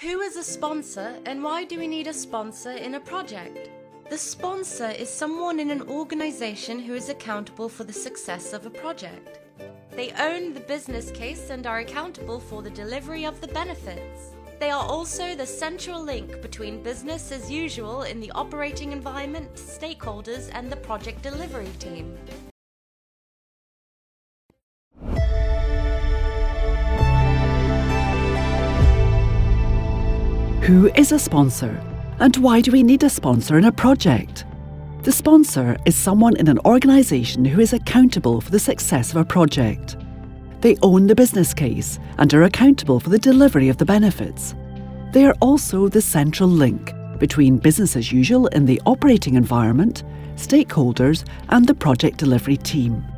Who is a sponsor and why do we need a sponsor in a project? The sponsor is someone in an organization who is accountable for the success of a project. They own the business case and are accountable for the delivery of the benefits. They are also the central link between business as usual in the operating environment, stakeholders, and the project delivery team. Who is a sponsor? And why do we need a sponsor in a project? The sponsor is someone in an organisation who is accountable for the success of a project. They own the business case and are accountable for the delivery of the benefits. They are also the central link between business as usual in the operating environment, stakeholders, and the project delivery team.